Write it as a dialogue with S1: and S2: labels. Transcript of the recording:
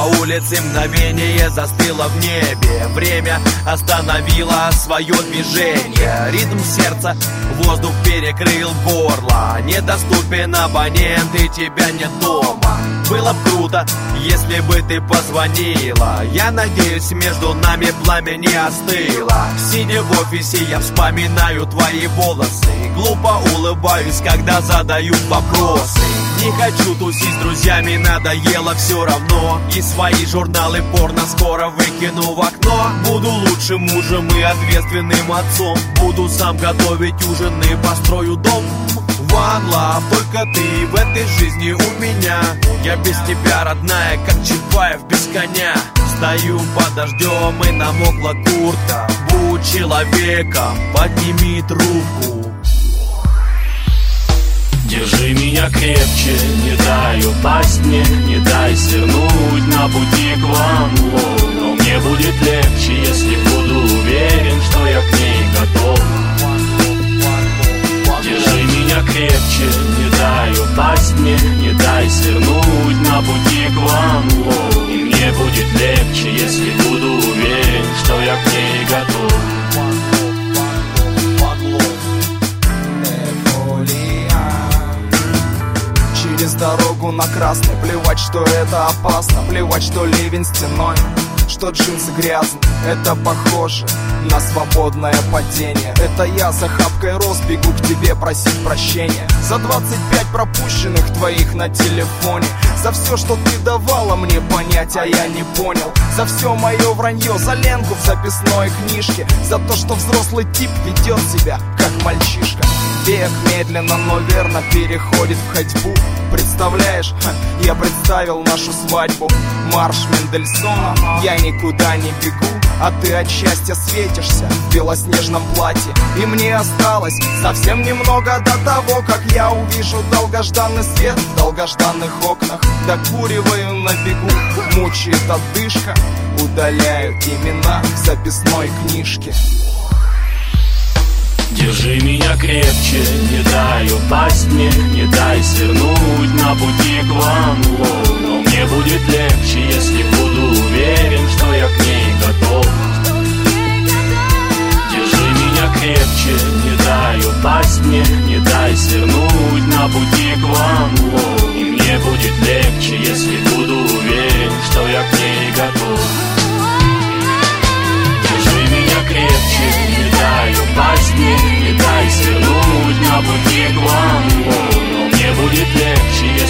S1: улице мгновение застыло в небе. Время остановило свое движение. Ритм сердца, воздух перекрыл горло. Недоступен абонент и тебя нет дома. Было б круто, если бы ты позвонила. Я надеюсь, между нами пламя не остыло. Сидя в офисе, я вспоминаю твои волосы. Глупо улыбаюсь, когда задают вопросы. Не хочу тусить с друзьями, надоело все равно. И свои журналы порно скоро выкину в окно. Буду лучшим мужем и ответственным отцом. Буду сам готовить ужин и построю дом. One love, только ты в этой жизни у меня. Я без тебя, родная, как Чапаев без коня. Стою под дождем и намокла куртка. Будь человеком, подними трубку.
S2: Держи меня крепче, не дай упасть мне, не дай свернуть на пути к вам. Но мне будет легче, если буду уверен, что я к ней готов. Держи меня крепче, не дай упасть мне, не дай свернуть на пути к вам. И мне будет легче, если буду уверен, что я к ней готов.
S3: Через дорогу на красный, плевать, что это опасно. Плевать, что ливень стеной, что джинсы грязны. Это похоже на свободное падение. Это я за хапкой роз бегу к тебе просить прощения. За 25 пропущенных твоих на телефоне. За все, что ты давала мне понять, а я не понял. За все мое вранье, за ленку в записной книжке. За то, что взрослый тип ведет себя как мальчишка. Бег медленно, но верно переходит в ходьбу. Представляешь, я представил нашу свадьбу. Марш Мендельсона, я никуда не бегу. А ты от счастья светишься в белоснежном платье. И мне осталось совсем немного до того, как я увижу долгожданный свет в долгожданных окнах. Докуриваю на бегу, мучает одышка. Удаляю имена в записной книжке.
S2: Держи меня крепче, не дай упасть мне, не дай свернуть на пути к вам. Но мне будет легче, если буду уверен, что я к ней готов. Держи меня крепче, не дай упасть мне, не дай свернуть на пути к вам. И мне будет легче, если буду уверен, что я к ней готов. Держи меня крепче, не дай упасть мне, не дай свернуть на пути к вам. Но мне будет легче,